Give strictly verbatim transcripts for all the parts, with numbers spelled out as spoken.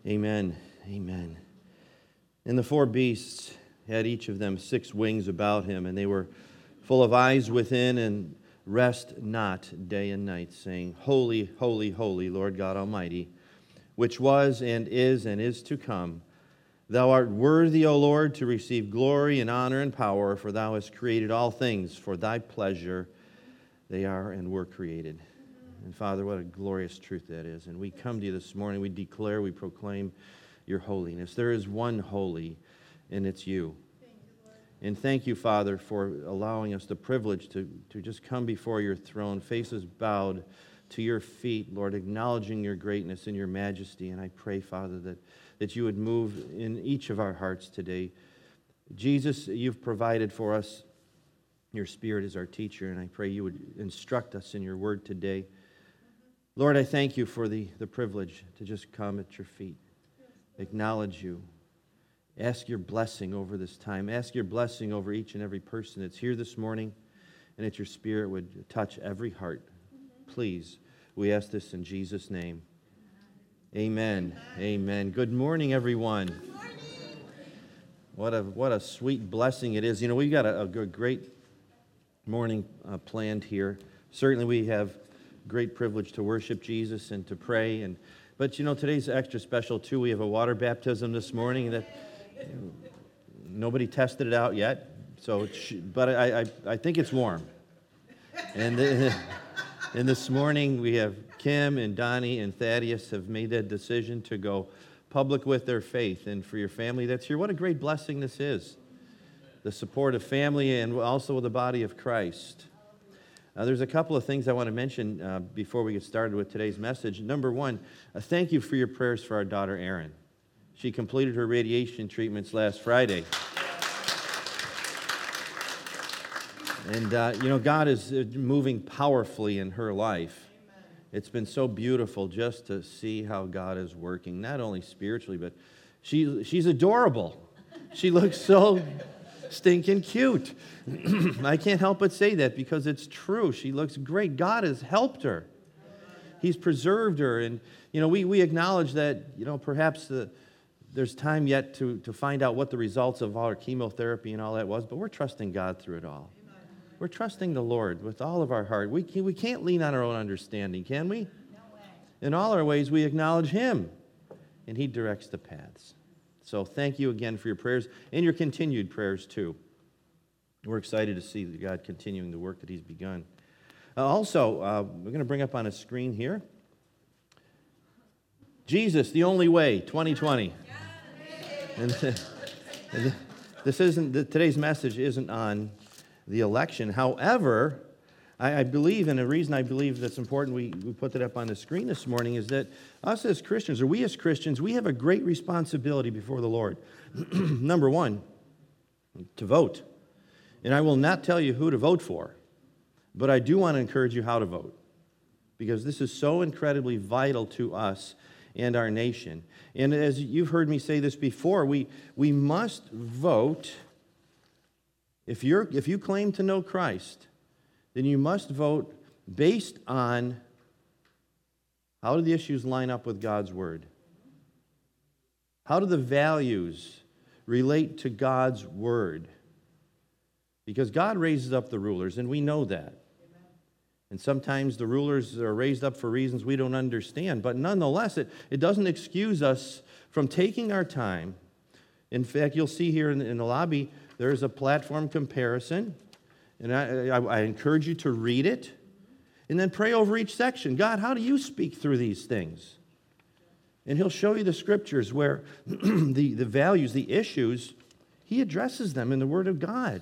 Amen. Amen. And the four beasts had each of them six wings about him, and they were full of eyes within, and rest not day and night, saying, Holy, holy, holy, Lord God Almighty, which was and is and is to come. Thou art worthy, O Lord, to receive glory and honor and power, for thou hast created all things for thy pleasure. They are and were created. And Father, what a glorious truth that is. And we come to you this morning, we declare, we proclaim your holiness. There is one holy, and it's you. Thank you, Lord. And thank you, Father, for allowing us the privilege to, to just come before your throne, faces bowed to your feet, Lord, acknowledging your greatness and your majesty. And I pray, Father, that, that you would move in each of our hearts today. Jesus, you've provided for us. Your Spirit is our teacher, and I pray you would instruct us in your word today. Lord, I thank you for the, the privilege to just come at your feet, acknowledge you, ask your blessing over this time, ask your blessing over each and every person that's here this morning, and that your Spirit would touch every heart. Please, we ask this in Jesus' name. Amen. Amen. Good morning, everyone. Good morning. What a what a sweet blessing it is. You know, we've got a, a great morning uh, planned here. Certainly, we have great privilege to worship Jesus and to pray. And but you know, today's extra special too. We have a water baptism this morning that you know, nobody tested it out yet. So, it sh- but I, I I think it's warm. And. The, And this morning, we have Kim and Donnie and Thaddeus have made that decision to go public with their faith. And for your family that's here, what a great blessing this is. The support of family and also the body of Christ. Uh, there's a couple of things I want to mention uh, before we get started with today's message. Number one, uh, thank you for your prayers for our daughter, Erin. She completed her radiation treatments last Friday. And, uh, you know, God is moving powerfully in her life. Amen. It's been so beautiful just to see how God is working, not only spiritually, but she, she's adorable. She looks so stinking cute. I can't help but say that because it's true. She looks great. God has helped her. He's preserved her. And, you know, we, we acknowledge that, you know, perhaps the, there's time yet to, to find out what the results of our chemotherapy and all that was, but we're trusting God through it all. We're trusting the Lord with all of our heart. We, can, we can't lean on our own understanding, can we? No way. In all our ways, we acknowledge Him, and He directs the paths. So thank you again for your prayers and your continued prayers, too. We're excited to see God continuing the work that He's begun. Uh, also, uh, we're going to bring up on a screen here, Jesus, the Only Way, twenty twenty. And, and this isn't, today's message isn't on the election. However, I, I believe, and the reason I believe that's important, we, we put that up on the screen this morning, is that us as Christians, or we as Christians, we have a great responsibility before the Lord. Number one, to vote. And I will not tell you who to vote for, but I do want to encourage you how to vote, because this is so incredibly vital to us and our nation. And as you've heard me say this before, we, we must vote. If you're if you claim to know Christ, then you must vote based on how do the issues line up with God's Word? How do the values relate to God's Word? Because God raises up the rulers, and we know that. And sometimes the rulers are raised up for reasons we don't understand, but nonetheless, it, it doesn't excuse us from taking our time. In fact, you'll see here in the, in the lobby, there's a platform comparison, and I, I, I encourage you to read it, and then pray over each section. God, how do you speak through these things? And He'll show you the scriptures where the, the values, the issues, He addresses them in the Word of God.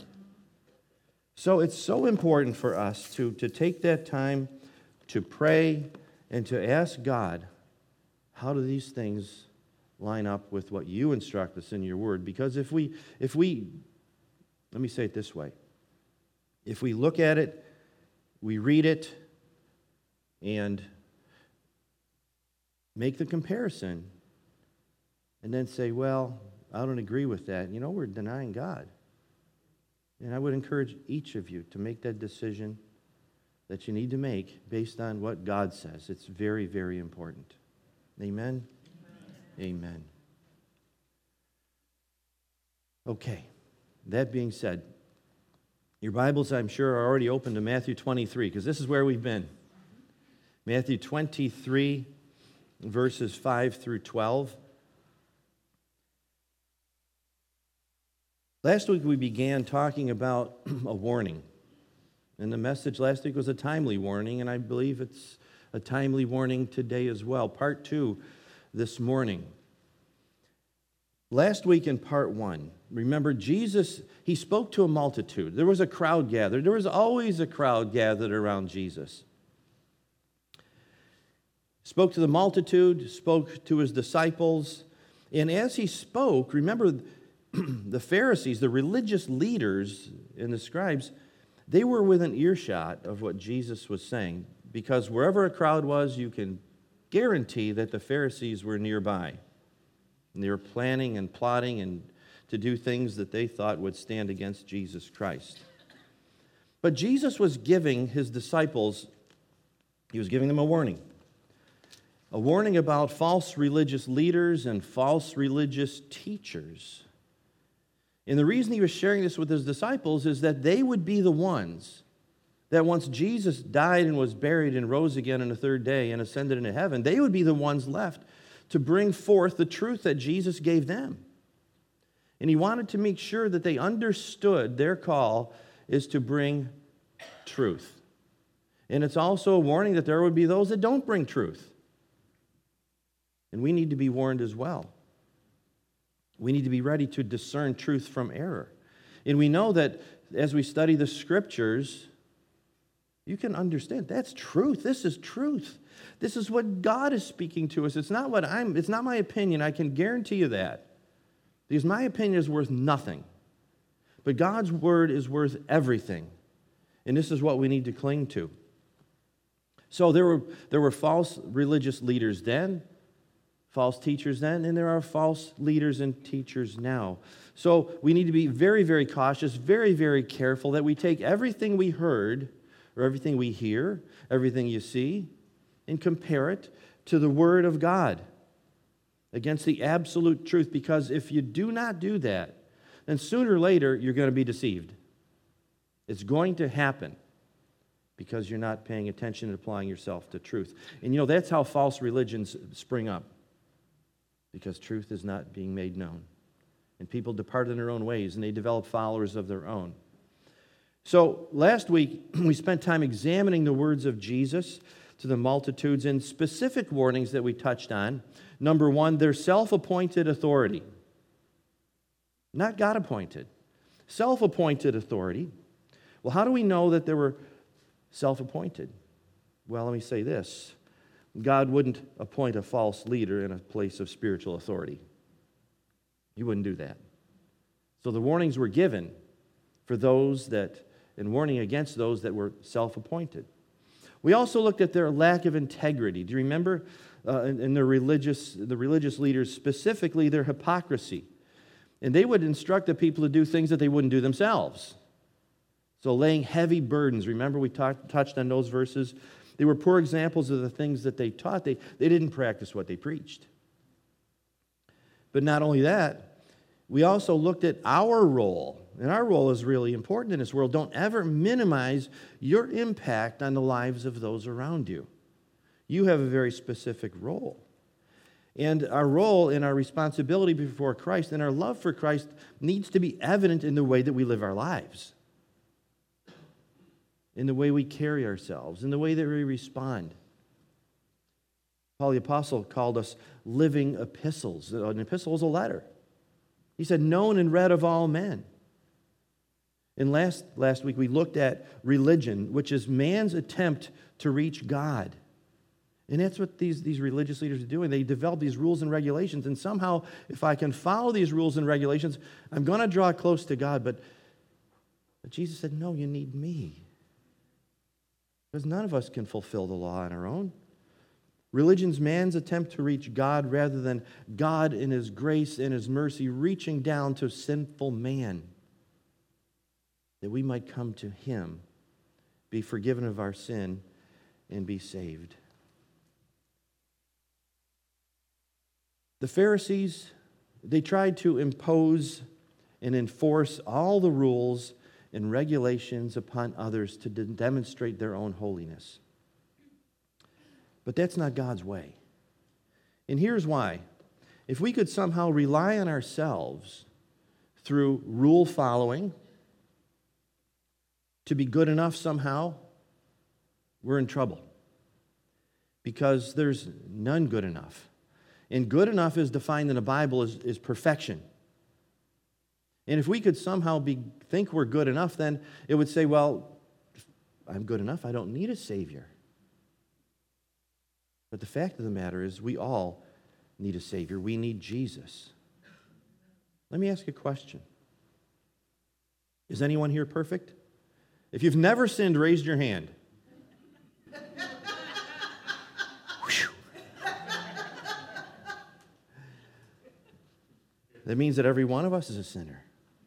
So it's so important for us to, to take that time to pray and to ask God, how do these things line up with what you instruct us in your Word? Because if we, if we, let me say it this way. If we look at it, we read it, and make the comparison, and then say, well, I don't agree with that, you know, we're denying God. And I would encourage each of you to make that decision that you need to make based on what God says. It's very, very important. Amen? Amen. Okay, that being said, your Bibles, I'm sure, are already open to Matthew twenty-three, because this is where we've been. Matthew twenty-three, verses five through twelve. Last week we began talking about a warning. And the message last week was a timely warning, and I believe it's a timely warning today as well. Part two this morning. Last week in part one, remember Jesus, he spoke to a multitude. There was a crowd gathered. There was always a crowd gathered around Jesus. Spoke to the multitude, spoke to his disciples, and as he spoke, remember the Pharisees, the religious leaders and the scribes, they were within earshot of what Jesus was saying, because wherever a crowd was, you can guarantee that the Pharisees were nearby. And they were planning and plotting and to do things that they thought would stand against Jesus Christ. But Jesus was giving his disciples, he was giving them a warning. A warning about false religious leaders and false religious teachers. And the reason he was sharing this with his disciples is that they would be the ones that once Jesus died and was buried and rose again on the third day and ascended into heaven, they would be the ones left to bring forth the truth that Jesus gave them. And he wanted to make sure that they understood their call is to bring truth. And it's also a warning that there would be those that don't bring truth. And we need to be warned as well. We need to be ready to discern truth from error. And we know that as we study the Scriptures, you can understand that's truth. This is truth. This is what God is speaking to us. It's not what I'm, it's not my opinion. I can guarantee you that. Because my opinion is worth nothing. But God's word is worth everything. And this is what we need to cling to. So there were, there were false religious leaders then, false teachers then, and there are false leaders and teachers now. So we need to be very, very cautious, very, very careful that we take everything we heard, or everything we hear, everything you see, and compare it to the Word of God against the absolute truth. Because if you do not do that, then sooner or later you're going to be deceived. It's going to happen because you're not paying attention and applying yourself to truth. And you know, that's how false religions spring up. Because truth is not being made known. And people depart in their own ways, and they develop followers of their own. So last week, we spent time examining the words of Jesus to the multitudes and specific warnings that we touched on. Number one, their self-appointed authority. Not God-appointed. Self-appointed authority. Well, how do we know that they were self-appointed? Well, let me say this. God wouldn't appoint a false leader in a place of spiritual authority. He wouldn't do that. So the warnings were given for those that, and warning against those that were self-appointed. We also looked at their lack of integrity. Do you remember uh, in, in their religious, the religious leaders, specifically their hypocrisy? And they would instruct the people to do things that they wouldn't do themselves. So laying heavy burdens. Remember we talked, touched on those verses? They were poor examples of the things that they taught. They, they didn't practice what they preached. But not only that, we also looked at our role. And our role is really important in this world. Don't ever minimize your impact on the lives of those around you. You have a very specific role. And our role and our responsibility before Christ and our love for Christ needs to be evident in the way that we live our lives, in the way we carry ourselves, in the way that we respond. Paul the Apostle called us living epistles. An epistle is a letter. He said, known and read of all men. And last, last week we looked at religion, which is man's attempt to reach God. And that's what these, these religious leaders are doing. They develop these rules and regulations, and somehow, if I can follow these rules and regulations, I'm going to draw close to God. But, but Jesus said, no, you need me. Because none of us can fulfill the law on our own. Religion's man's attempt to reach God rather than God in His grace and His mercy reaching down to sinful man, that we might come to Him, be forgiven of our sin, and be saved. The Pharisees, they tried to impose and enforce all the rules and regulations upon others to de- demonstrate their own holiness. But that's not God's way. And here's why. If we could somehow rely on ourselves through rule following to be good enough somehow, we're in trouble. Because there's none good enough. And good enough is defined in the Bible as, as perfection. And if we could somehow be, think we're good enough, then it would say, well, I'm good enough, I don't need a Savior. But the fact of the matter is, we all need a Savior. We need Jesus. Let me ask you a question. Is anyone here perfect? If you've never sinned, raise your hand. That means that every one of us is a sinner.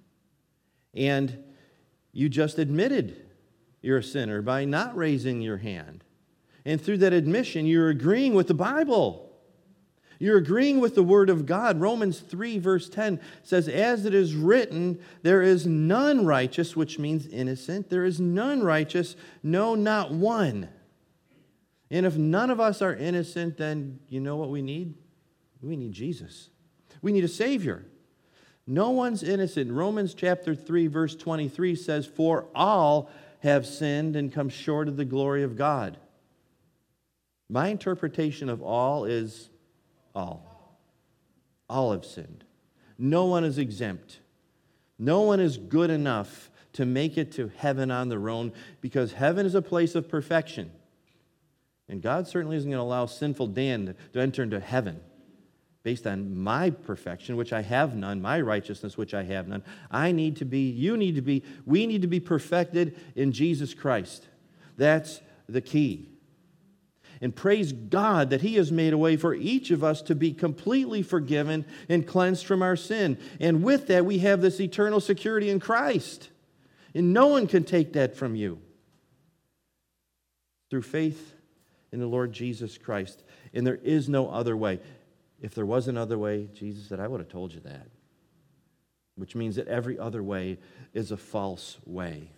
And you just admitted you're a sinner by not raising your hand. And through that admission, you're agreeing with the Bible. You're agreeing with the Word of God. Romans three, verse ten says, as it is written, there is none righteous, which means innocent. There is none righteous, no, not one. And if none of us are innocent, then you know what we need? We need Jesus. We need a Savior. No one's innocent. Romans chapter three, verse twenty-three says, for all have sinned and come short of the glory of God. My interpretation of all is all. All have sinned. No one is exempt. No one is good enough to make it to heaven on their own, because heaven is a place of perfection. And God certainly isn't going to allow sinful Dan to enter into heaven based on my perfection, which I have none, my righteousness, which I have none. I need to be, you need to be, we need to be perfected in Jesus Christ. That's the key. And praise God that He has made a way for each of us to be completely forgiven and cleansed from our sin. And with that, we have this eternal security in Christ. And no one can take that from you. Through faith in the Lord Jesus Christ. And there is no other way. If there was another way, Jesus said, I would have told you that. Which means that every other way is a false way.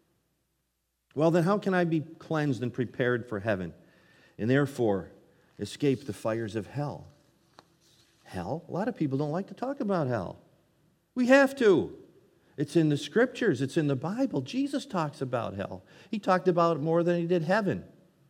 Well, then how can I be cleansed and prepared for heaven? And therefore, escape the fires of hell? Hell? A lot of people don't like to talk about hell. We have to. It's in the Scriptures. It's in the Bible. Jesus talks about hell. He talked about it more than He did heaven.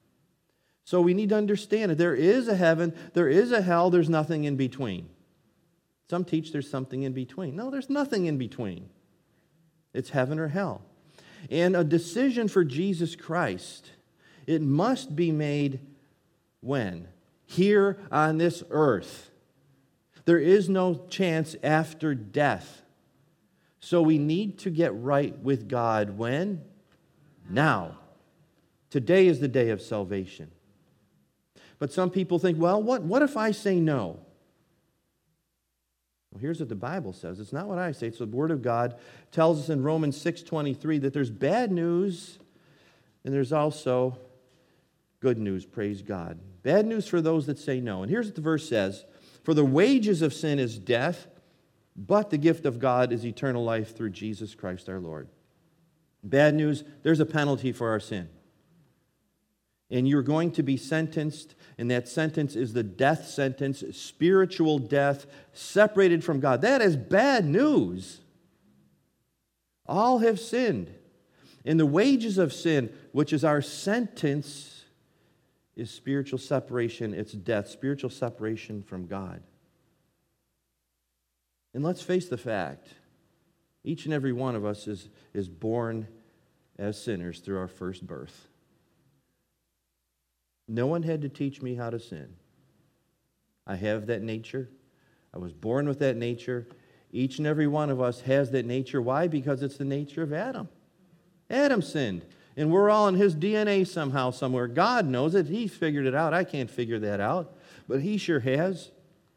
So we need to understand that there is a heaven, there is a hell, there's nothing in between. Some teach there's something in between. No, there's nothing in between. It's heaven or hell. And a decision for Jesus Christ, it must be made when? Here on this earth. There is no chance after death. So we need to get right with God when? Now. Today is the day of salvation. But some people think, well, what, what if I say no? Well, here's what the Bible says. It's not what I say. It's the Word of God. It tells us in Romans six twenty-three that there's bad news and there's also good news, praise God. Bad news for those that say no. And here's what the verse says. For the wages of sin is death, but the gift of God is eternal life through Jesus Christ our Lord. Bad news, there's a penalty for our sin. And you're going to be sentenced, and that sentence is the death sentence, spiritual death, separated from God. That is bad news. All have sinned. And the wages of sin, which is our sentence, is spiritual separation. It's death, spiritual separation from God. And let's face the fact, each and every one of us is, is born as sinners through our first birth. No one had to teach me how to sin. I have that nature. I was born with that nature. Each and every one of us has that nature. Why? Because it's the nature of Adam. Adam sinned. And we're all in his D N A somehow, somewhere. God knows it. He figured it out. I can't figure that out. But He sure has.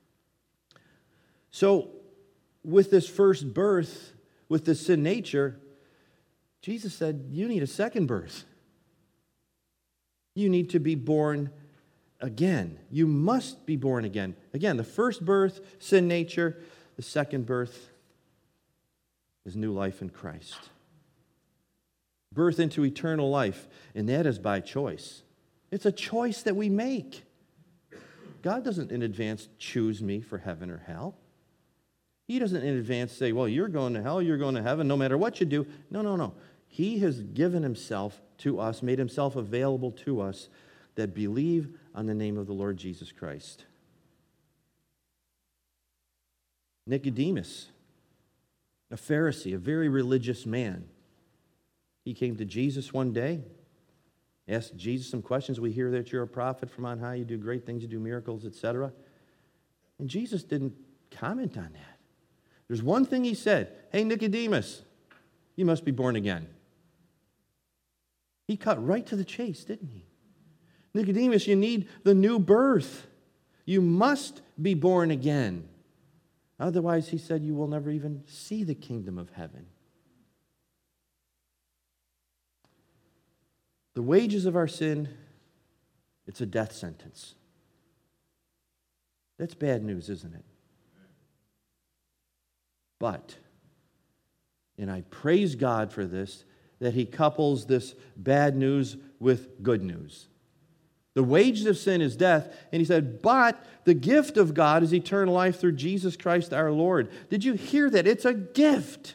So, with this first birth, with this sin nature, Jesus said, you need a second birth. You need to be born again. You must be born again. Again, the first birth, sin nature. The second birth is new life in Christ. Birth into eternal life, and that is by choice. It's a choice that we make. God doesn't in advance choose me for heaven or hell. He doesn't in advance say, well, you're going to hell, you're going to heaven, no matter what you do. No, no, no. He has given himself to us, made himself available to us that believe on the name of the Lord Jesus Christ. Nicodemus, a Pharisee, a very religious man. He came to Jesus one day, asked Jesus some questions. We hear that you're a prophet from on high, you do great things, you do miracles, et cetera. And Jesus didn't comment on that. There's one thing he said, hey, Nicodemus, you must be born again. He cut right to the chase, didn't he? Nicodemus, you need the new birth. You must be born again. Otherwise, he said, you will never even see the kingdom of heaven. The wages of our sin, it's a death sentence. That's bad news, isn't it? But, and I praise God for this, that he couples this bad news with good news. The wages of sin is death, and he said, but the gift of God is eternal life through Jesus Christ our Lord. Did you hear that? It's a gift.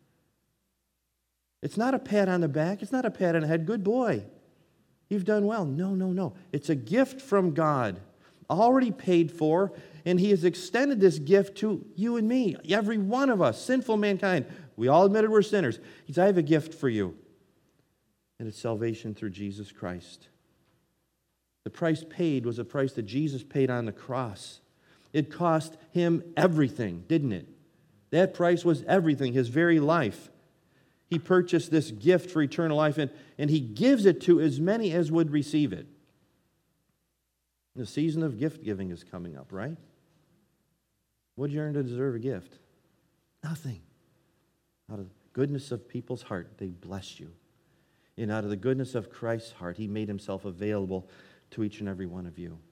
It's not a pat on the back. It's not a pat on the head. Good boy. You've done well. No, no, no. It's a gift from God, already paid for, and he has extended this gift to you and me, every one of us, sinful mankind. We all admitted we're sinners. He said, I have a gift for you, and it's salvation through Jesus Christ. The price paid was a price that Jesus paid on the cross. It cost him everything, didn't it? That price was everything, his very life. He purchased this gift for eternal life, and, and he gives it to as many as would receive it. The season of gift giving is coming up, right? What did you earn to deserve a gift? Nothing. Out of the goodness of people's heart, they bless you. And out of the goodness of Christ's heart, he made himself available to each and every one of you.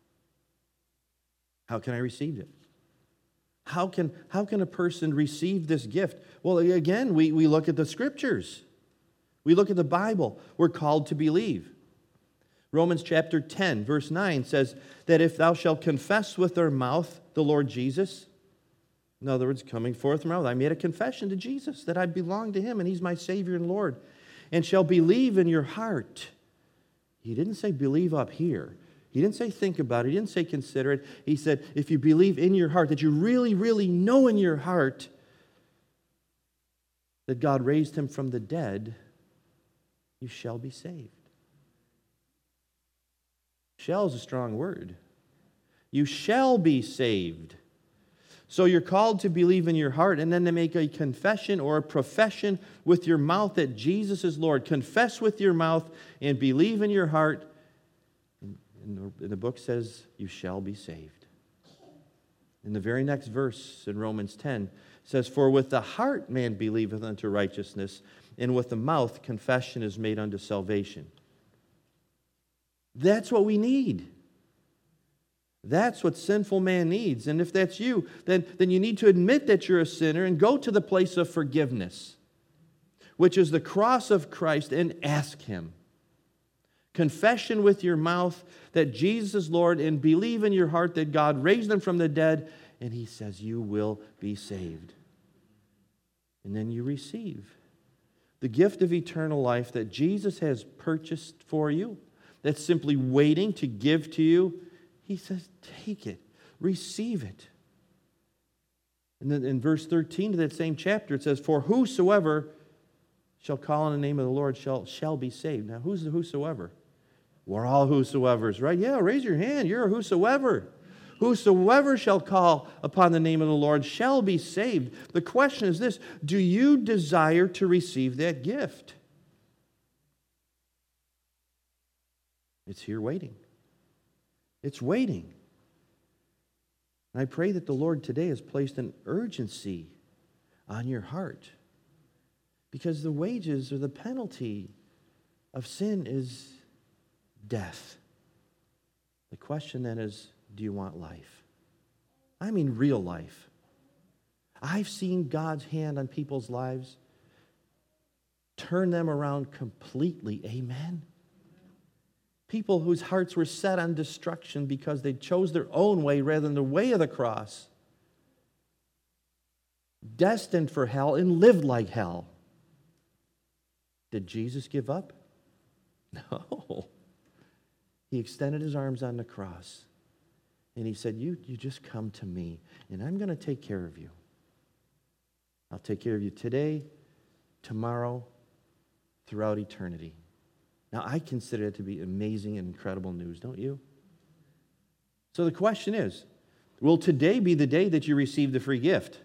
How can I receive it? How can, how can a person receive this gift? Well, again, we, we look at the Scriptures. We look at the Bible. We're called to believe. Romans chapter ten, verse nine says that if thou shalt confess with thy mouth the Lord Jesus, in other words, coming forth from mouth, I made a confession to Jesus that I belong to him and he's my Savior and Lord, and shall believe in your heart. He didn't say believe up here. He didn't say think about it. He didn't say consider it. He said if you believe in your heart, that you really, really know in your heart that God raised him from the dead, you shall be saved. Shall is a strong word. You shall be saved. So you're called to believe in your heart and then to make a confession or a profession with your mouth that Jesus is Lord. Confess with your mouth and believe in your heart. And the, the book says you shall be saved. In the very next verse in Romans ten says, for with the heart man believeth unto righteousness, and with the mouth confession is made unto salvation. That's what we need. That's what sinful man needs. And if that's you, then, then you need to admit that you're a sinner and go to the place of forgiveness, which is the cross of Christ, and ask him. Confession with your mouth that Jesus is Lord, and believe in your heart that God raised him from the dead, and he says you will be saved. And then you receive the gift of eternal life that Jesus has purchased for you, that's simply waiting to give to you. He says, take it, receive it. And then in verse thirteen of that same chapter, it says, for whosoever shall call on the name of the Lord shall, shall be saved. Now, who's the whosoever? We're all whosoevers, right? Yeah, raise your hand. You're a whosoever. Whosoever shall call upon the name of the Lord shall be saved. The question is this: do you desire to receive that gift? It's here waiting. It's waiting. And I pray that the Lord today has placed an urgency on your heart, because the wages or the penalty of sin is death. The question then is, do you want life? I mean real life. I've seen God's hand on people's lives turn them around completely. Amen? People whose hearts were set on destruction because they chose their own way rather than the way of the cross. Destined for hell and lived like hell. Did Jesus give up? No. He extended his arms on the cross. And he said, you, you just come to me, and I'm going to take care of you. I'll take care of you today, tomorrow, throughout eternity. Now, I consider it to be amazing and incredible news, don't you? So the question is, will today be the day that you receive the free gift?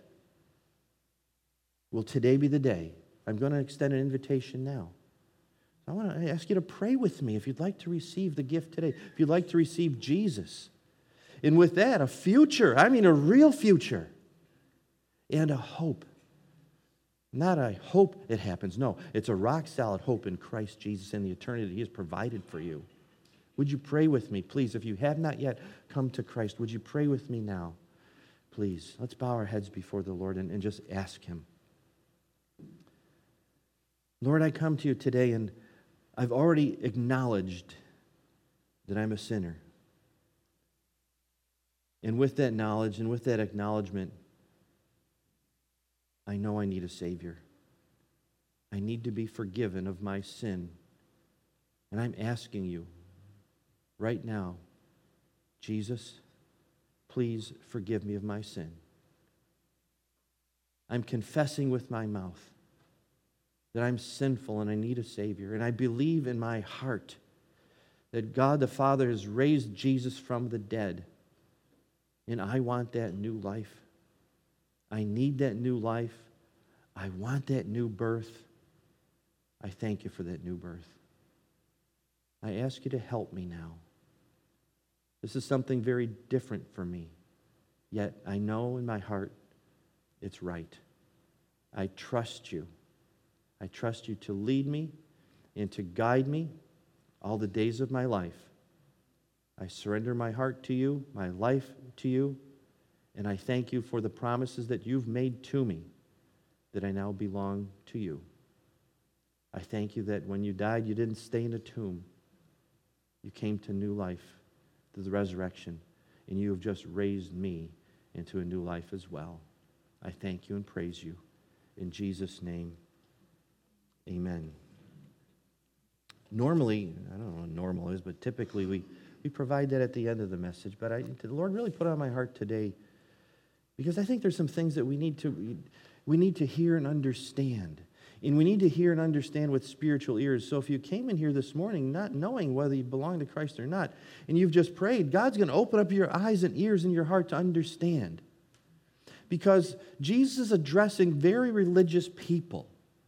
Will today be the day? I'm going to extend an invitation now. I want to ask you to pray with me if you'd like to receive the gift today, if you'd like to receive Jesus. And with that, a future, I mean a real future, and a hope. Not a hope it happens. No, it's a rock-solid hope in Christ Jesus and the eternity He has provided for you. Would you pray with me, please? If you have not yet come to Christ, would you pray with me now? Please, let's bow our heads before the Lord and, and just ask Him. Lord, I come to you today, and I've already acknowledged that I'm a sinner. And with that knowledge and with that acknowledgement, I know I need a Savior. I need to be forgiven of my sin. And I'm asking you right now, Jesus, please forgive me of my sin. I'm confessing with my mouth that I'm sinful and I need a Savior. And I believe in my heart that God the Father has raised Jesus from the dead. And I want that new life. I need that new life. I want that new birth. I thank you for that new birth. I ask you to help me now. This is something very different for me. Yet I know in my heart it's right. I trust you. I trust you to lead me and to guide me all the days of my life. I surrender my heart to you, my life to you, and I thank you for the promises that you've made to me, that I now belong to you. I thank you that when you died, you didn't stay in a tomb. You came to new life through the resurrection, and you have just raised me into a new life as well. I thank you and praise you. In Jesus' name, amen. Normally, I don't know what normal is, but typically we, we provide that at the end of the message. But I, the Lord really put it on my heart today because I think there's some things that we need to we need to hear and understand. And we need to hear and understand with spiritual ears. So if you came in here this morning not knowing whether you belong to Christ or not, and you've just prayed, God's going to open up your eyes and ears in your heart to understand. Because Jesus is addressing very religious people.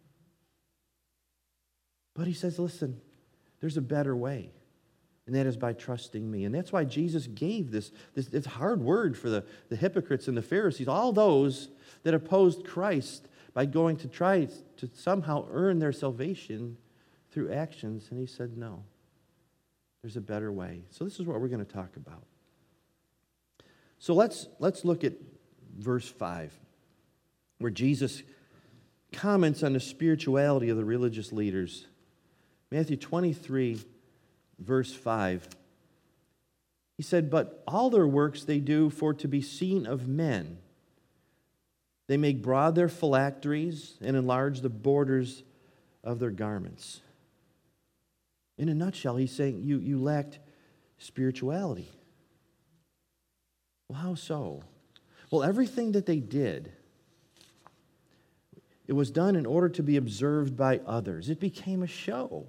But he says, listen, there's a better way, and that is by trusting me. And that's why Jesus gave this, this, this hard word for the, the hypocrites and the Pharisees, all those that opposed Christ by going to try to somehow earn their salvation through actions. And he said, no, there's a better way. So this is what we're going to talk about. So let's, let's look at verse five, where Jesus comments on the spirituality of the religious leaders. Matthew twenty-three, verse five. He said, but all their works they do for to be seen of men. They make broad their phylacteries and enlarge the borders of their garments. In a nutshell, he's saying you, you lacked spirituality. Well, how so? Well, everything that they did, it was done in order to be observed by others. It became a show.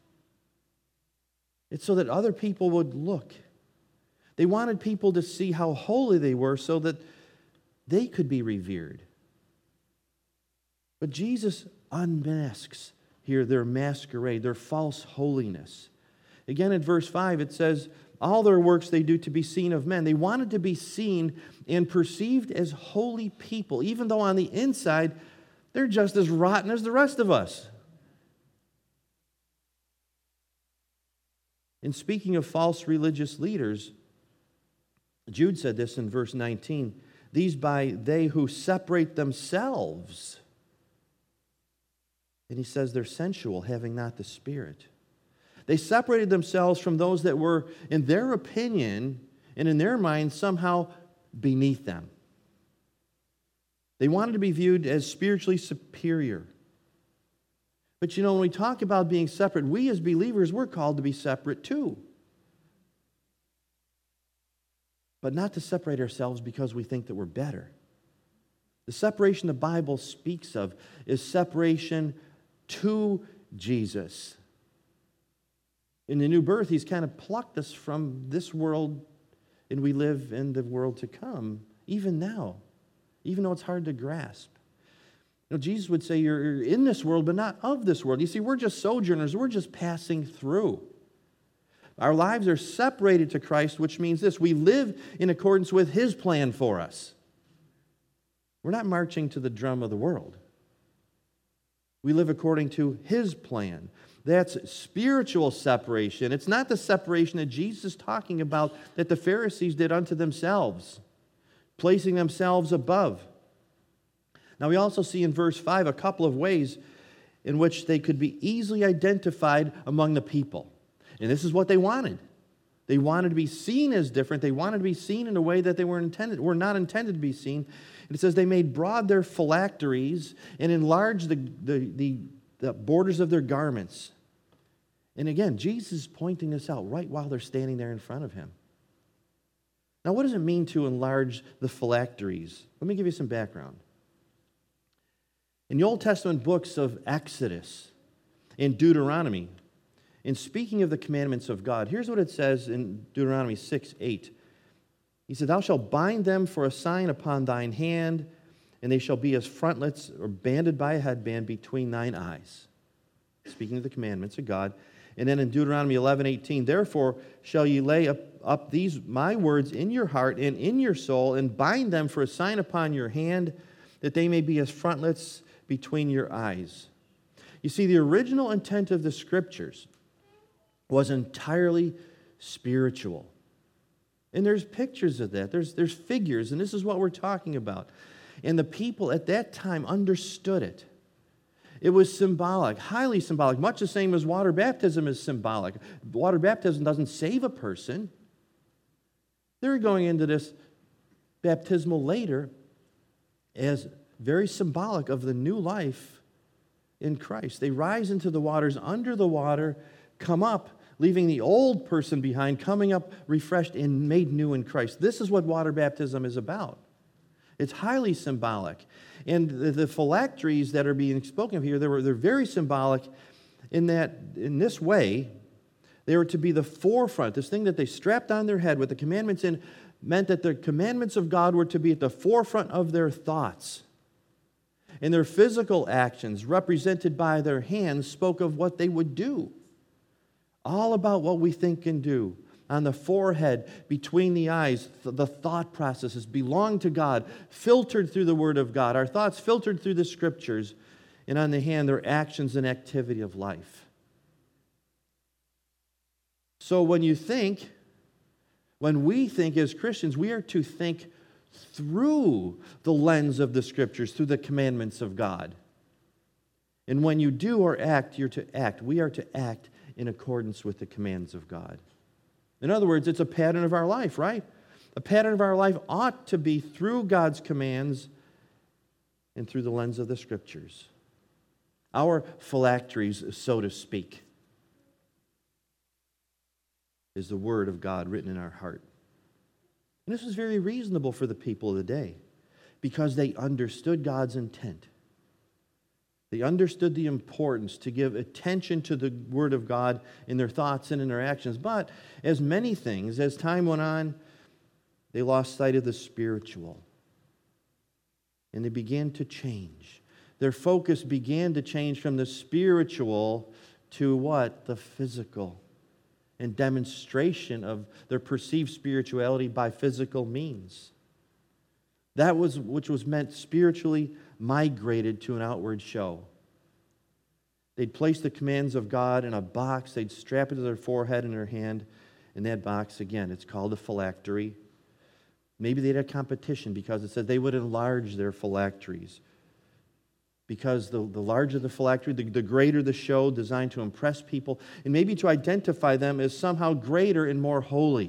It's so that other people would look. They wanted people to see how holy they were so that they could be revered. But Jesus unmasks here their masquerade, their false holiness. Again, in verse five, it says, all their works they do to be seen of men. They wanted to be seen and perceived as holy people, even though on the inside, they're just as rotten as the rest of us. In speaking of false religious leaders, Jude said this in verse nineteen. These by they who separate themselves. And he says they're sensual, having not the Spirit. They separated themselves from those that were, in their opinion and in their mind, somehow beneath them. They wanted to be viewed as spiritually superior. But you know, when we talk about being separate, we as believers, we're called to be separate too. But not to separate ourselves because we think that we're better. The separation the Bible speaks of is separation to Jesus. In the new birth, he's kind of plucked us from this world, and we live in the world to come, even now, even though it's hard to grasp. You know, Jesus would say, you're in this world, but not of this world. You see, we're just sojourners. We're just passing through. Our lives are separated to Christ, which means this: we live in accordance with his plan for us. We're not marching to the drum of the world. We live according to his plan. That's spiritual separation. It's not the separation that Jesus is talking about that the Pharisees did unto themselves, placing themselves above. Now we also see in verse five a couple of ways in which they could be easily identified among the people. And this is what they wanted. They wanted to be seen as different. They wanted to be seen in a way that they were intended, were not intended to be seen. And it says they made broad their phylacteries and enlarged the, the, the, the borders of their garments. And again, Jesus is pointing this out right while they're standing there in front of him. Now, what does it mean to enlarge the phylacteries? Let me give you some background. In the Old Testament books of Exodus and Deuteronomy, in speaking of the commandments of God, here's what it says in Deuteronomy six eight. He said, thou shalt bind them for a sign upon thine hand, and they shall be as frontlets or banded by a headband between thine eyes. Speaking of the commandments of God. And then in Deuteronomy eleven eighteen, therefore shall ye lay up, up these my words in your heart and in your soul, and bind them for a sign upon your hand, that they may be as frontlets between your eyes. You see, the original intent of the Scriptures was entirely spiritual. And there's pictures of that. There's, there's figures, and this is what we're talking about. And the people at that time understood it. It was symbolic, highly symbolic, much the same as water baptism is symbolic. Water baptism doesn't save a person. They're going into this baptismal later as very symbolic of the new life in Christ. They rise into the waters, under the water, come up, leaving the old person behind, coming up refreshed and made new in Christ. This is what water baptism is about. It's highly symbolic. And the, the phylacteries that are being spoken of here, they were, they're very symbolic in that, in this way, they were to be the forefront. This thing that they strapped on their head with the commandments in meant that the commandments of God were to be at the forefront of their thoughts. And their physical actions, represented by their hands, spoke of what they would do. All about what we think and do. On the forehead, between the eyes, the thought processes belong to God, filtered through the Word of God. Our thoughts filtered through the Scriptures. And on the hand, their actions and activity of life. So when you think, when we think as Christians, we are to think through the lens of the Scriptures, through the commandments of God. And when you do or act, you're to act. We are to act in accordance with the commands of God. In other words, it's a pattern of our life, right? A pattern of our life ought to be through God's commands and through the lens of the Scriptures. Our phylacteries, so to speak, is the Word of God written in our heart. And this was very reasonable for the people of the day because they understood God's intent. They understood the importance to give attention to the Word of God in their thoughts and in their actions. But as many things, as time went on, they lost sight of the spiritual. And they began to change. Their focus began to change from the spiritual to what? The physical. And demonstration of their perceived spirituality by physical means. That was which was meant spiritually migrated to an outward show. They'd place the commands of God in a box, they'd strap it to their forehead and their hand, and that box, again, it's called a phylactery. Maybe they had a competition because it said they would enlarge their phylacteries. Because the, the larger the phylactery, the, the greater the show, designed to impress people, and maybe to identify them as somehow greater and more holy.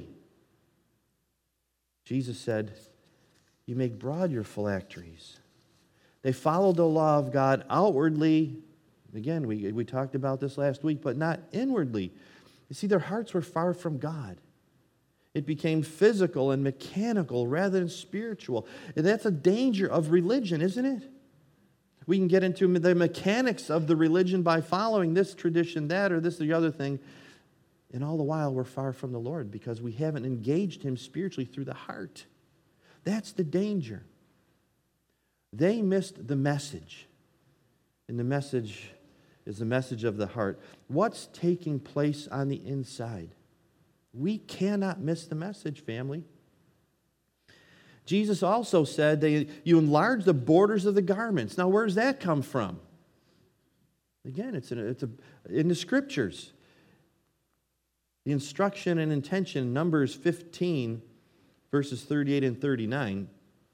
Jesus said, you make broad your phylacteries. They followed the law of God outwardly. Again, we, we talked about this last week, but not inwardly. You see, their hearts were far from God. It became physical and mechanical rather than spiritual. And that's a danger of religion, isn't it? We can get into the mechanics of the religion by following this tradition, that, or this or the other thing. And all the while, we're far from the Lord because we haven't engaged Him spiritually through the heart. That's the danger. They missed the message. And the message is the message of the heart. What's taking place on the inside? We cannot miss the message, family. Jesus also said that you enlarge the borders of the garments. Now, where does that come from? Again, it's, in, it's a, in the Scriptures. The instruction and intention in Numbers fifteen, verses thirty-eight and thirty-nine,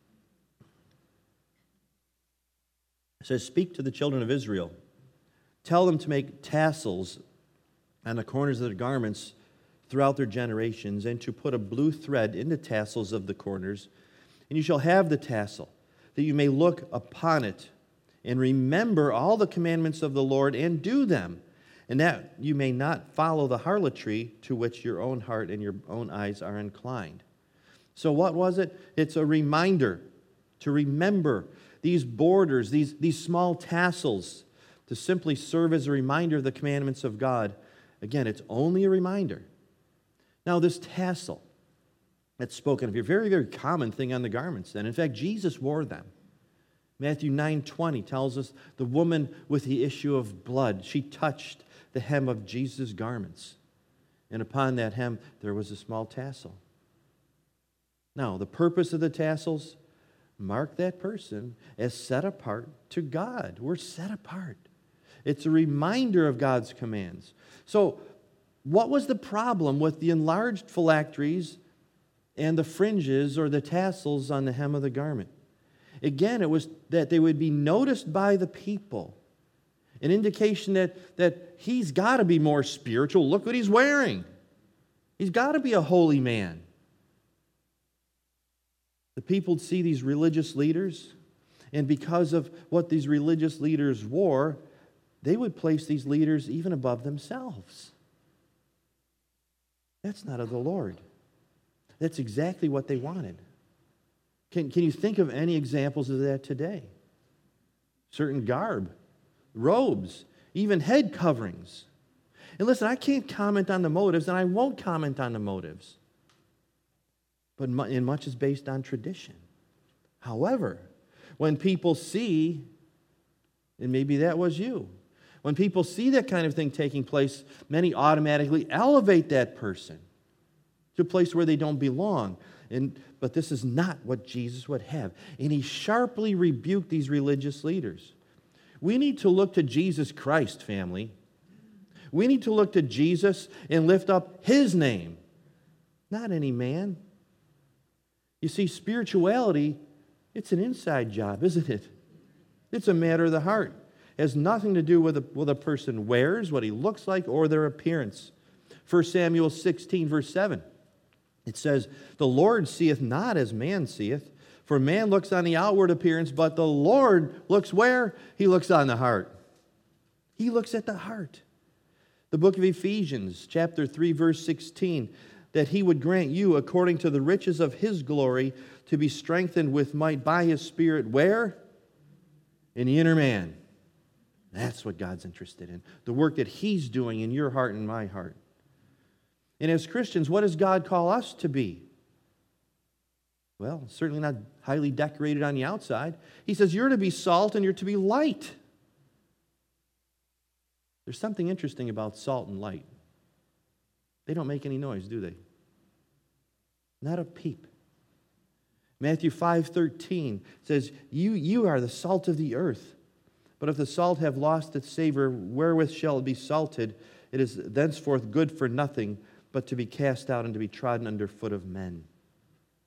it says, speak to the children of Israel. Tell them to make tassels on the corners of their garments throughout their generations, and to put a blue thread in the tassels of the corners. And you shall have the tassel, that you may look upon it, and remember all the commandments of the Lord, and do them, and that you may not follow the harlotry to which your own heart and your own eyes are inclined. So what was it? It's a reminder to remember these borders, these, these small tassels, to simply serve as a reminder of the commandments of God. Again, it's only a reminder. Now, this tassel that's spoken of here, very, very common thing on the garments then. In fact, Jesus wore them. Matthew nine twenty tells us the woman with the issue of blood, she touched the hem of Jesus' garments. And upon that hem, there was a small tassel. Now, the purpose of the tassels, mark that person as set apart to God. We're set apart. It's a reminder of God's commands. So, what was the problem with the enlarged phylacteries and the fringes or the tassels on the hem of the garment? Again, it was that they would be noticed by the people. An indication that, that he's got to be more spiritual. Look what he's wearing. He's got to be a holy man. The people would see these religious leaders, and because of what these religious leaders wore, they would place these leaders even above themselves. That's not of the Lord. That's exactly what they wanted. Can, can you think of any examples of that today? Certain garb, robes, even head coverings. And listen, I can't comment on the motives, and I won't comment on the motives. But in much is based on tradition. However, when people see, and maybe that was you, when people see that kind of thing taking place, many automatically elevate that person to a place where they don't belong. And, but this is not what Jesus would have. And he sharply rebuked these religious leaders. We need to look to Jesus Christ, family. We need to look to Jesus and lift up his name, not any man. You see, spirituality, it's an inside job, isn't it? It's a matter of the heart. It has nothing to do with what a person wears, what he looks like, or their appearance. First Samuel sixteen, verse seven. It says, the Lord seeth not as man seeth, for man looks on the outward appearance, but the Lord looks where? He looks on the heart. He looks at the heart. The book of Ephesians, chapter three, verse sixteen, that he would grant you, according to the riches of his glory, to be strengthened with might by his Spirit. Where? In the inner man. That's what God's interested in. The work that he's doing in your heart and my heart. And as Christians, what does God call us to be? Well, certainly not highly decorated on the outside. He says you're to be salt and you're to be light. There's something interesting about salt and light. They don't make any noise, do they? Not a peep. Matthew five thirteen says, you, you are the salt of the earth. But if the salt have lost its savor, wherewith shall it be salted? It is thenceforth good for nothing, but to be cast out and to be trodden under foot of men.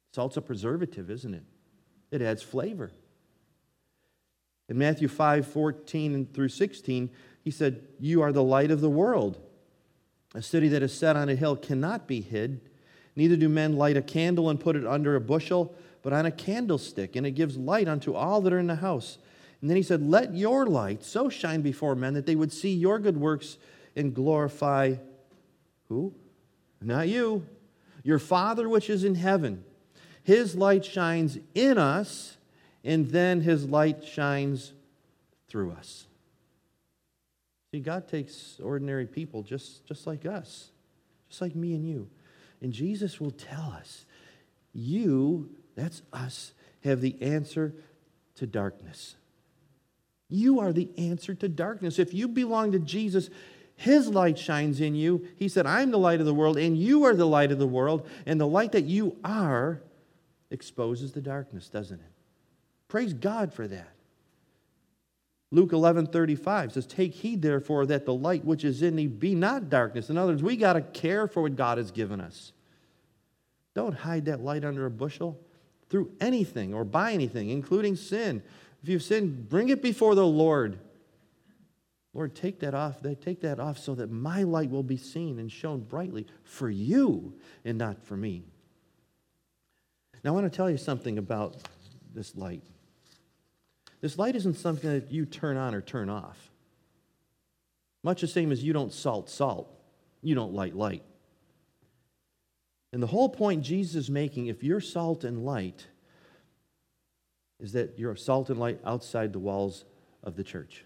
Salt's a preservative, isn't it? It adds flavor. In Matthew five, fourteen through sixteen, he said, you are the light of the world. A city that is set on a hill cannot be hid. Neither do men light a candle and put it under a bushel, but on a candlestick, and it gives light unto all that are in the house. And then he said, let your light so shine before men that they would see your good works and glorify who? Not you. Your Father which is in heaven. His light shines in us, and then his light shines through us. See, God takes ordinary people just, just like us, just like me and you. And Jesus will tell us, you, that's us, have the answer to darkness. You are the answer to darkness. If you belong to Jesus, his light shines in you. He said, I'm the light of the world, and you are the light of the world. And the light that you are exposes the darkness, doesn't it? Praise God for that. Luke eleven thirty-five says, take heed, therefore, that the light which is in thee be not darkness. In other words, we got to care for what God has given us. Don't hide that light under a bushel through anything or by anything, including sin. If you've sinned, bring it before the Lord. Lord, take that off. Take that off so that my light will be seen and shown brightly for you and not for me. Now, I want to tell you something about this light. This light isn't something that you turn on or turn off. Much the same as you don't salt salt. You don't light light. And the whole point Jesus is making, if you're salt and light, is that you're salt and light outside the walls of the church.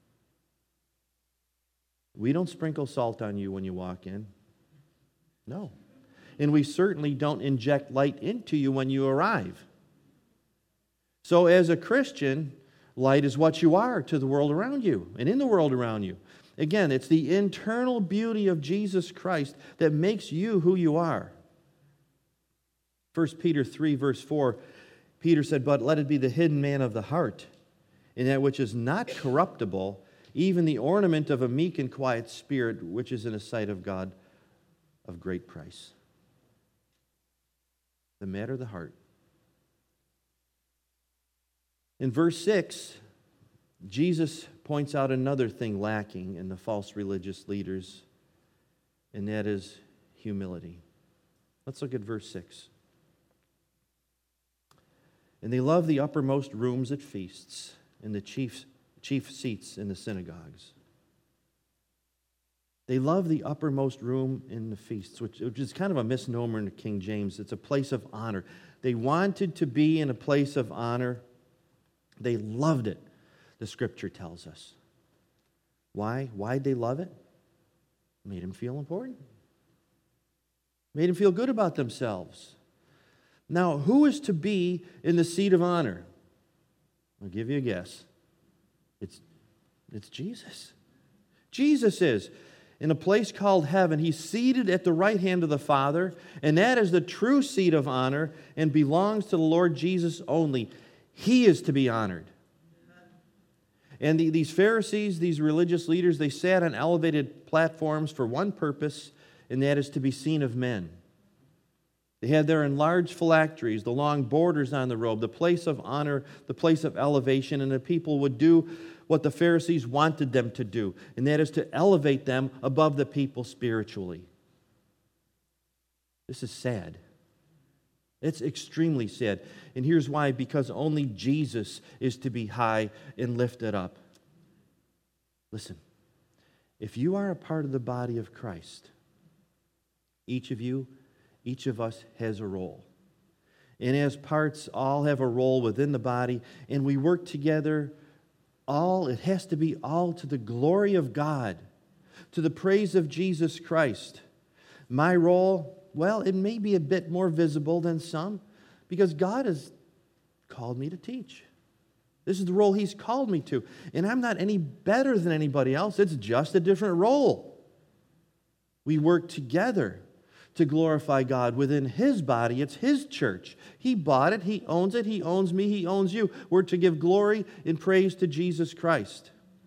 We don't sprinkle salt on you when you walk in. No. And we certainly don't inject light into you when you arrive. So as a Christian, light is what you are to the world around you and in the world around you. Again, it's the internal beauty of Jesus Christ that makes you who you are. First Peter three, verse four, Peter said, but let it be the hidden man of the heart, in that which is not corruptible, even the ornament of a meek and quiet spirit, which is in the sight of God of great price. The matter of the heart. In verse six, Jesus points out another thing lacking in the false religious leaders, and that is humility. Let's look at verse six. And they love the uppermost rooms at feasts and the chief, chief seats in the synagogues. They love the uppermost room in the feasts, which, which is kind of a misnomer in the King James. It's a place of honor. They wanted to be in a place of honor. They loved it, the Scripture tells us. Why? Why'd they love it? Made them feel important. Made them feel good about themselves. Now, who is to be in the seat of honor? I'll give you a guess. It's, it's Jesus. Jesus is. In a place called heaven, he's seated at the right hand of the Father, and that is the true seat of honor and belongs to the Lord Jesus only. He is to be honored. And the, these Pharisees, these religious leaders, they sat on elevated platforms for one purpose, and that is to be seen of men. They had their enlarged phylacteries, the long borders on the robe, the place of honor, the place of elevation, and the people would do what the Pharisees wanted them to do, and that is to elevate them above the people spiritually. This is sad. It's extremely sad. And here's why, because only Jesus is to be high and lifted up. Listen, if you are a part of the body of Christ, each of you, each of us has a role. And as parts, all have a role within the body, and we work together. All, it has to be all to the glory of God, to the praise of Jesus Christ. My role, well, it may be a bit more visible than some, because God has called me to teach. This is the role He's called me to. And I'm not any better than anybody else. It's just a different role. We work together to glorify God within His body. It's His church. He bought it. He owns it. He owns me. He owns you. We're to give glory and praise to Jesus Christ.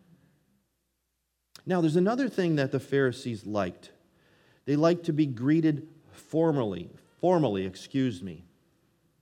Now, there's another thing that the Pharisees liked. They liked to be greeted formally. Formally, excuse me.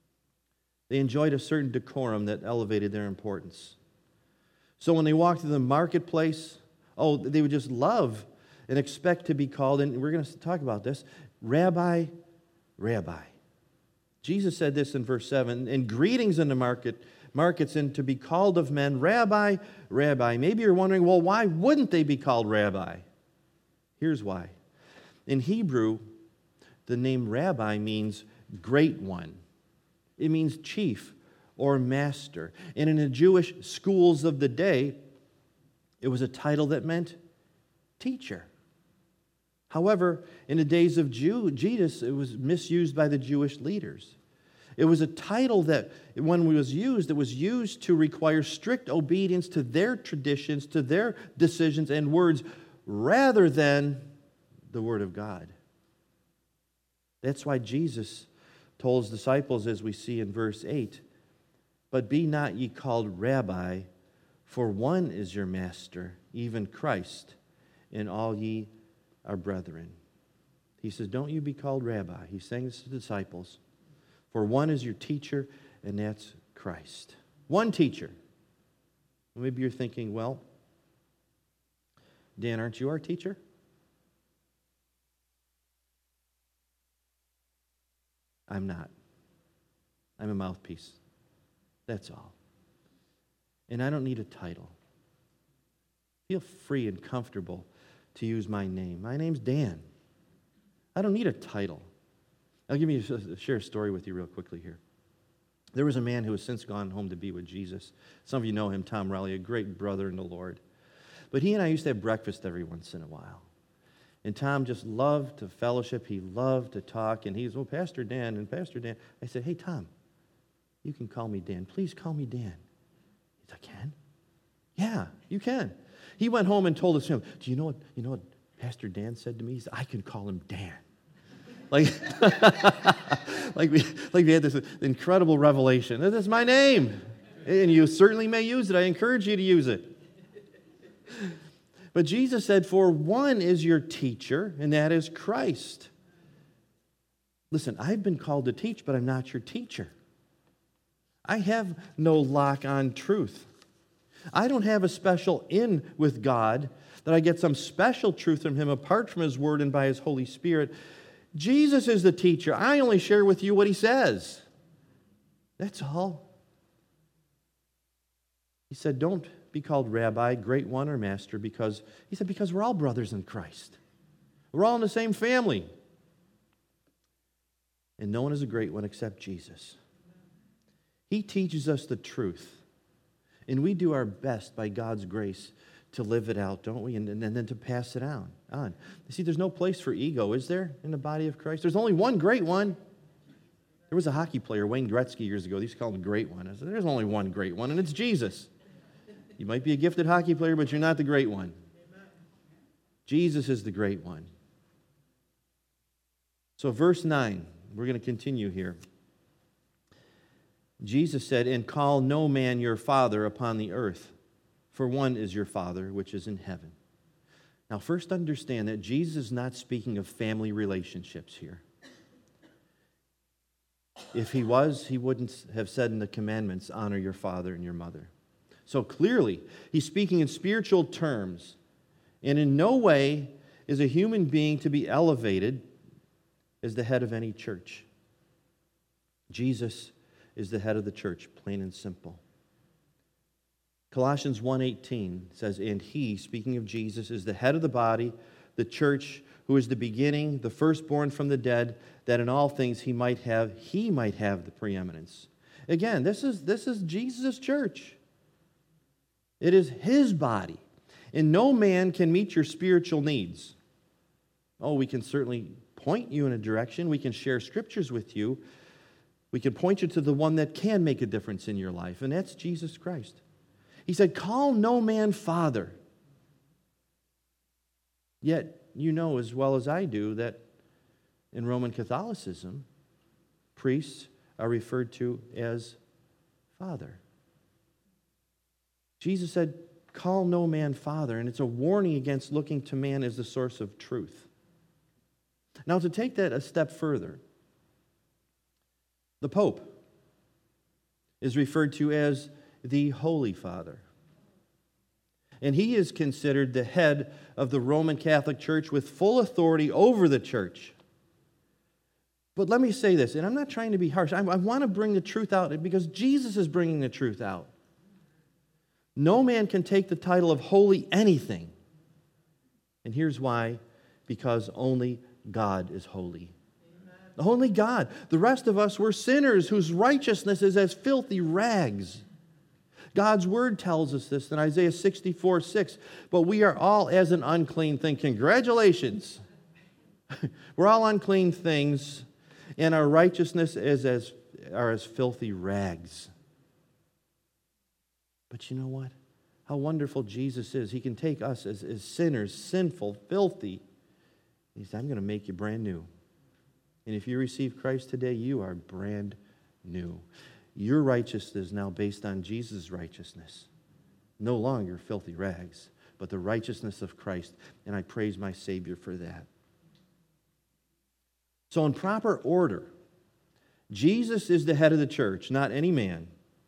They enjoyed a certain decorum that elevated their importance. So when they walked through the marketplace, oh, they would just love and expect to be called, and we're going to talk about this, Rabbi, Rabbi. Jesus said this in verse seven, and greetings in the market, markets, and to be called of men, Rabbi, Rabbi. Maybe you're wondering, well, why wouldn't they be called Rabbi? Here's why. In Hebrew, the name Rabbi means great one. It means chief or master. And in the Jewish schools of the day, it was a title that meant teacher. However, in the days of Jew, Jesus, it was misused by the Jewish leaders. It was a title that, when it was used, it was used to require strict obedience to their traditions, to their decisions and words, rather than the Word of God. That's why Jesus told his disciples, as we see in verse eight, but be not ye called Rabbi, for one is your master, even Christ, and all ye are brethren. He says, don't you be called Rabbi. He's saying this to the disciples. For one is your teacher, and that's Christ. One teacher. Maybe you're thinking, well, Dan, aren't you our teacher? I'm not. I'm a mouthpiece. That's all. And I don't need a title. Feel free and comfortable to use my name. My name's Dan. I don't need a title. I'll give you a, share a story with you real quickly here. There was a man who has since gone home to be with Jesus. Some of you know him, Tom Raleigh, a great brother in the Lord. But he and I used to have breakfast every once in a while. And Tom just loved to fellowship. He loved to talk. And he's, well, Pastor Dan, and Pastor Dan. I said, hey, Tom, you can call me Dan. Please call me Dan. He said, I can? Yeah, you can. He went home and told us, do you know what, you know what Pastor Dan said to me? He said, I can call him Dan. Like, like, we, like we had this incredible revelation. That's my name. And you certainly may use it. I encourage you to use it. But Jesus said, for one is your teacher, and that is Christ. Listen, I've been called to teach, but I'm not your teacher. I have no lock on truth. I don't have a special in with God that I get some special truth from Him apart from His Word and by His Holy Spirit. Jesus is the teacher. I only share with you what He says. That's all. He said, don't be called Rabbi, great one, or master, because, He said, because we're all brothers in Christ. We're all in the same family. And no one is a great one except Jesus. He teaches us the truth. And we do our best by God's grace to live it out, don't we? And, and, and then to pass it on. on. You see, there's no place for ego, is there, in the body of Christ? There's only one great one. There was a hockey player, Wayne Gretzky, years ago. They used to call him the great one. I said, there's only one great one, and it's Jesus. You might be a gifted hockey player, but you're not the great one. Jesus is the great one. So verse nine, we're going to continue here. Jesus said, and call no man your father upon the earth, for one is your Father, which is in heaven. Now, first understand that Jesus is not speaking of family relationships here. If He was, He wouldn't have said in the commandments, honor your father and your mother. So clearly, He's speaking in spiritual terms, and in no way is a human being to be elevated as the head of any church. Jesus is the head of the church, plain and simple. Colossians one eighteen says, and He, speaking of Jesus, is the head of the body, the church, who is the beginning, the firstborn from the dead, that in all things He might have, He might have the preeminence. Again, this is, this is Jesus' church. It is His body. And no man can meet your spiritual needs. Oh, we can certainly point you in a direction. We can share scriptures with you. We can point you to the one that can make a difference in your life, and that's Jesus Christ. He said, call no man father. Yet, you know as well as I do that in Roman Catholicism, priests are referred to as father. Jesus said, call no man father, and it's a warning against looking to man as the source of truth. Now, to take that a step further, the Pope, is referred to as the Holy Father. And he is considered the head of the Roman Catholic Church with full authority over the church. But let me say this, and I'm not trying to be harsh. I, I want to bring the truth out because Jesus is bringing the truth out. No man can take the title of holy anything. And here's why. Because only God is holy. Amen. Only God. The rest of us were sinners whose righteousness is as filthy rags. God's word tells us this in Isaiah sixty-four six. But we are all as an unclean thing. Congratulations. We're all unclean things, and our righteousness is as, are as filthy rags. But you know what? How wonderful Jesus is. He can take us as, as sinners, sinful, filthy. He said, I'm going to make you brand new. And if you receive Christ today, you are brand new. Your righteousness is now based on Jesus' righteousness. No longer filthy rags, but the righteousness of Christ. And I praise my Savior for that. So in proper order, Jesus is the head of the church, not any man.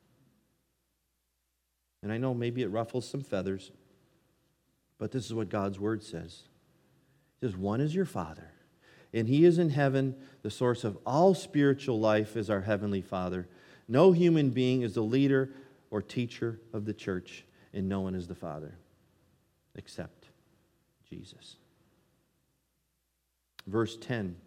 And I know maybe it ruffles some feathers, but this is what God's word says. It says, one is your Father, and He is in heaven. The source of all spiritual life is our Heavenly Father. No human being is the leader or teacher of the church, and no one is the Father except Jesus. Verse ten.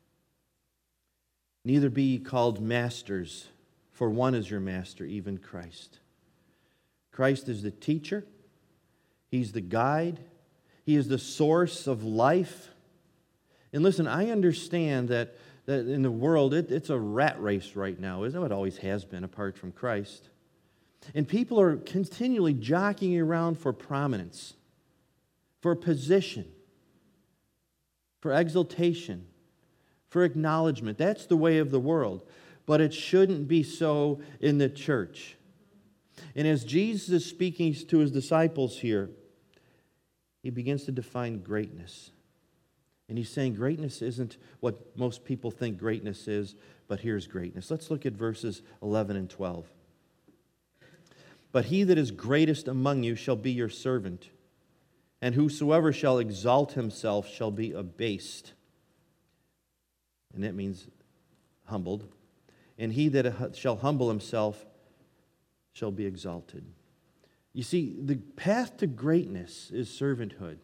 Neither be ye called masters, for one is your master, even Christ. Christ is the teacher. He's the guide. He is the source of life. And listen, I understand that, that in the world, it, it's a rat race right now. Isn't it? It always has been, apart from Christ. And people are continually jockeying around for prominence, for position, for exaltation, for acknowledgement. That's the way of the world. But it shouldn't be so in the church. And as Jesus is speaking to His disciples here, He begins to define greatness. And He's saying greatness isn't what most people think greatness is, but here's greatness. Let's look at verses eleven and twelve. But he that is greatest among you shall be your servant, and whosoever shall exalt himself shall be abased. And that means humbled. And he that shall humble himself shall be exalted. You see, the path to greatness is servanthood.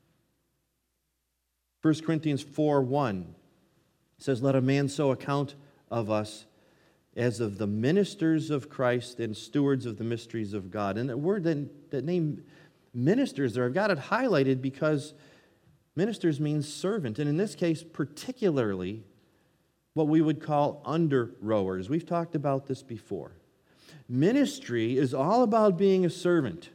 First Corinthians four one says, let a man so account of us as of the ministers of Christ and stewards of the mysteries of God. And that word, that, that name ministers there, I've got it highlighted because ministers means servant. And in this case, particularly, what we would call under rowers. We've talked about this before. Ministry is all about being a servant,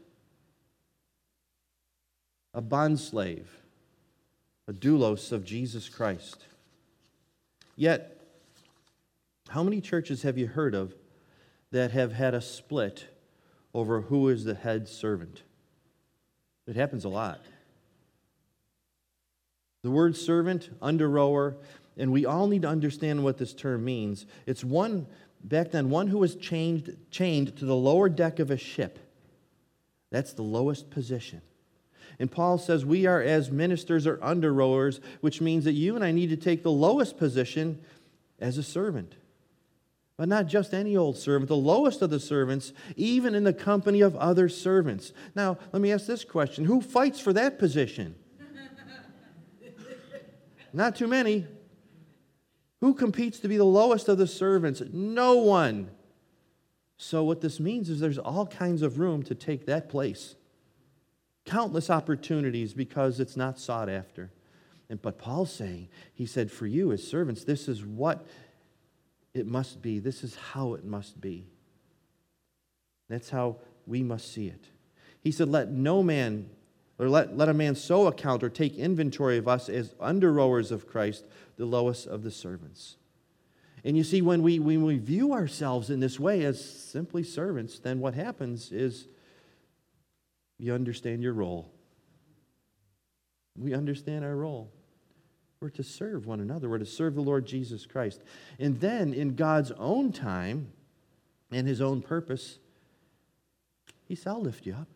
a bondslave, a doulos of Jesus Christ. Yet, how many churches have you heard of that have had a split over who is the head servant? It happens a lot. The word servant, under rower, and we all need to understand what this term means. It's one, back then, one who was chained, chained to the lower deck of a ship. That's the lowest position. And Paul says we are as ministers or under rowers, which means that you and I need to take the lowest position as a servant. But not just any old servant, the lowest of the servants, even in the company of other servants. Now, let me ask this question. Who fights for that position? Not too many. Who competes to be the lowest of the servants? No one. So what this means is there's all kinds of room to take that place. Countless opportunities because it's not sought after. And but Paul's saying, he said, for you as servants, this is what it must be. This is how it must be. That's how we must see it. He said, let no man, or let, let a man so account or take inventory of us as under rowers of Christ, the lowest of the servants. And you see, when we, when we view ourselves in this way as simply servants, then what happens is you understand your role. We understand our role. We're to serve one another. We're to serve the Lord Jesus Christ. And then, in God's own time, and his own purpose, he said, I'll lift you up.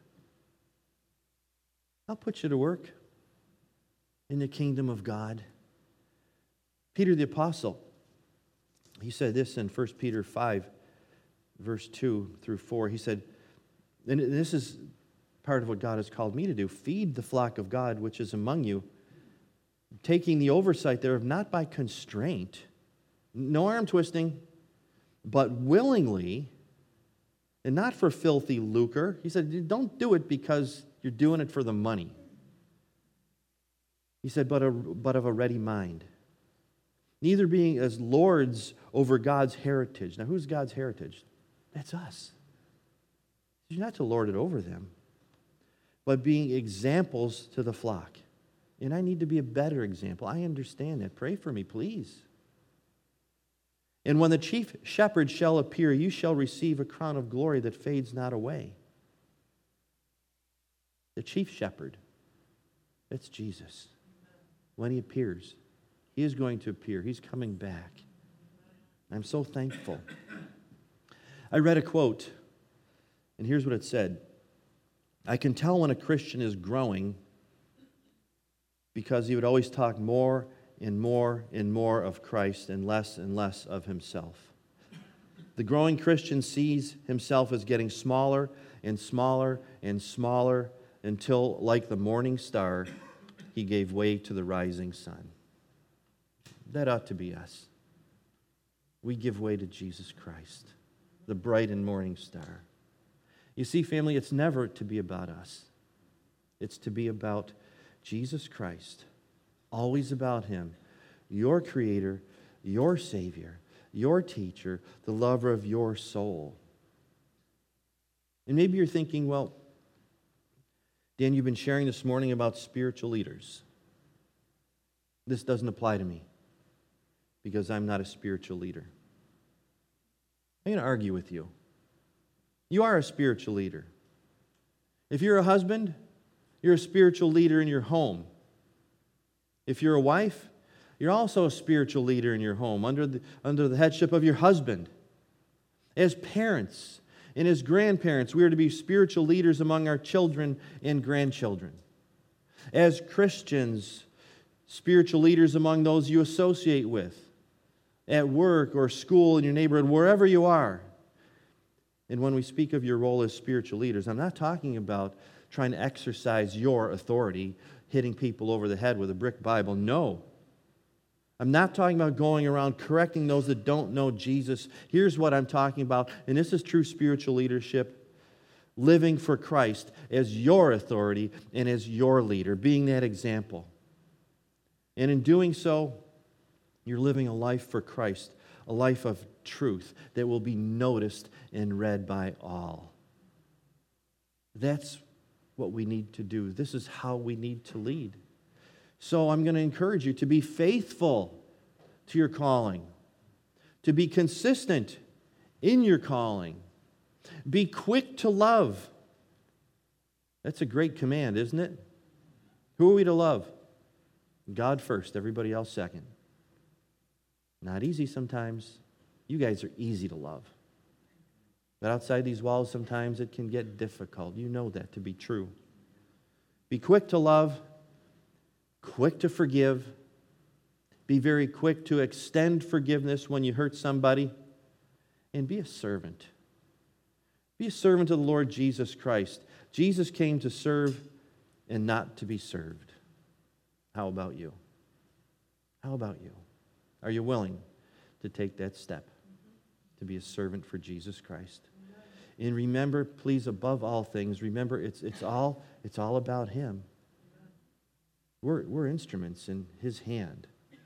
I'll put you to work in the kingdom of God. Peter the Apostle, he said this in First Peter five, verse two through four. He said, and this is part of what God has called me to do, feed the flock of God which is among you, taking the oversight thereof, not by constraint, no arm twisting, but willingly, and not for filthy lucre. He said, don't do it because you're doing it for the money. He said, but, a, but of a ready mind. Neither being as lords over God's heritage. Now, who's God's heritage? That's us. You're not to lord it over them, but being examples to the flock. And I need to be a better example. I understand that. Pray for me, please. And when the chief shepherd shall appear, you shall receive a crown of glory that fades not away. The chief shepherd, that's Jesus. When he appears, he is going to appear. He's coming back. I'm so thankful. I read a quote, and here's what it said. I can tell when a Christian is growing because he would always talk more and more and more of Christ and less and less of himself. The growing Christian sees himself as getting smaller and smaller and smaller until, like the morning star, he gave way to the rising sun. That ought to be us. We give way to Jesus Christ, the bright and morning star. You see, family, it's never to be about us. It's to be about Jesus Christ, always about him, your creator, your savior, your teacher, the lover of your soul. And maybe you're thinking, well, Dan, you've been sharing this morning about spiritual leaders. This doesn't apply to me because I'm not a spiritual leader. I'm going to argue with you. You are a spiritual leader. If you're a husband, you're a spiritual leader in your home. If you're a wife, you're also a spiritual leader in your home under the, under the headship of your husband. As parents and as grandparents, we are to be spiritual leaders among our children and grandchildren. As Christians, spiritual leaders among those you associate with, at work or school, in your neighborhood, wherever you are. And when we speak of your role as spiritual leaders, I'm not talking about trying to exercise your authority, hitting people over the head with a brick Bible. No. I'm not talking about going around correcting those that don't know Jesus. Here's what I'm talking about, and this is true spiritual leadership: living for Christ as your authority and as your leader, being that example. And in doing so, you're living a life for Christ, a life of truth that will be noticed and read by all. That's what we need to do. This is how we need to lead. So I'm going to encourage you to be faithful to your calling, to be consistent in your calling, be quick to love. That's a great command, isn't it? Who are we to love? God first, everybody else second. Not easy sometimes. You guys are easy to love. But outside these walls, sometimes it can get difficult. You know that to be true. Be quick to love, quick to forgive. Be very quick to extend forgiveness when you hurt somebody. And be a servant. Be a servant of the Lord Jesus Christ. Jesus came to serve and not to be served. How about you? How about you? Are you willing to take that step to be a servant for Jesus Christ? And remember, please, above all things, remember it's it's all it's all about him. We're we're instruments in his hand.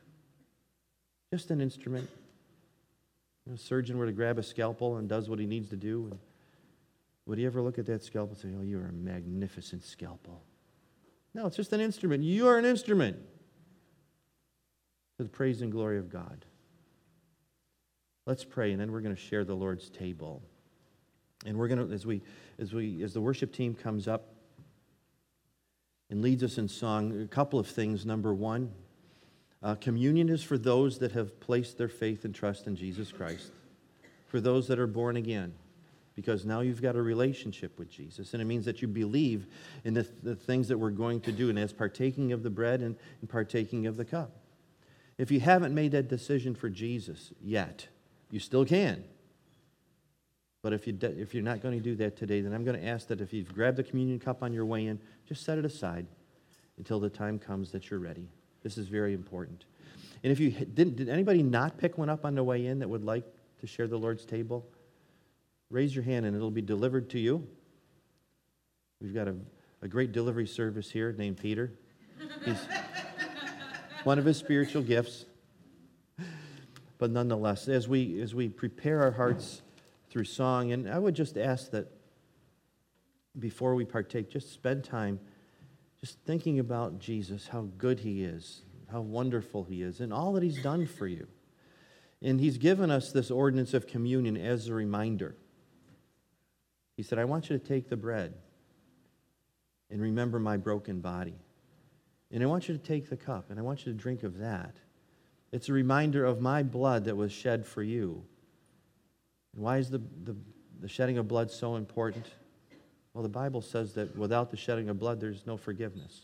Just an instrument. You know, a surgeon were to grab a scalpel and does what he needs to do, and would he ever look at that scalpel and say, "Oh, you are a magnificent scalpel"? No, it's just an instrument. You are an instrument to the praise and glory of God. Let's pray, and then we're going to share the Lord's table. And we're going to, as we, as we, as the worship team comes up and leads us in song, a couple of things. Number one, uh, communion is for those that have placed their faith and trust in Jesus Christ. for those that are born again, because now you've got a relationship with Jesus, and it means that you believe in the, the things that we're going to do, and as partaking of the bread and, and partaking of the cup. If you haven't made that decision for Jesus yet, you still can. But if, you de- if you're not going to do that today, then I'm going to ask that if you've grabbed the communion cup on your way in, just set it aside until the time comes that you're ready. This is very important. And if you didn't, did anybody not pick one up on the way in that would like to share the Lord's table? Raise your hand and it'll be delivered to you. We've got a, a great delivery service here named Peter. He's one of his spiritual gifts. But nonetheless, as we as we prepare our hearts through song, and I would just ask that before we partake, just spend time just thinking about Jesus, how good he is, how wonderful he is, and all that he's done for you. And he's given us this ordinance of communion as a reminder. He said, I want you to take the bread and remember my broken body. And I want you to take the cup, and I want you to drink of that. It's a reminder of my blood that was shed for you. And why is the, the, the shedding of blood so important? Well, the Bible says that without the shedding of blood, there's no forgiveness.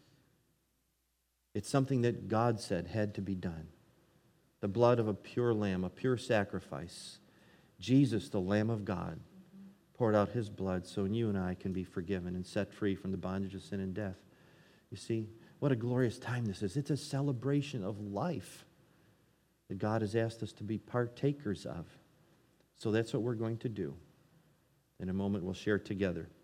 It's something that God said had to be done. The blood of a pure lamb, a pure sacrifice. Jesus, the Lamb of God, poured out his blood so you and I can be forgiven and set free from the bondage of sin and death. You see, what a glorious time this is. It's a celebration of life that God has asked us to be partakers of. So that's what we're going to do. In a moment, we'll share together.